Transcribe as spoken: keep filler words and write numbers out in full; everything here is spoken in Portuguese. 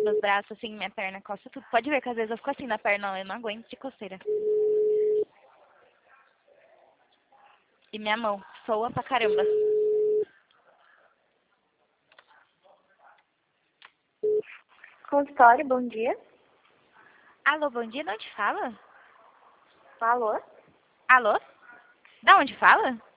meus braços, assim, minha perna coça tudo. Pode ver que às vezes eu fico assim na perna, eu não aguento de coceira. E minha mão soa pra caramba. Consultório, bom dia. Alô, bom dia, de onde fala? Alô? Alô? Da onde fala?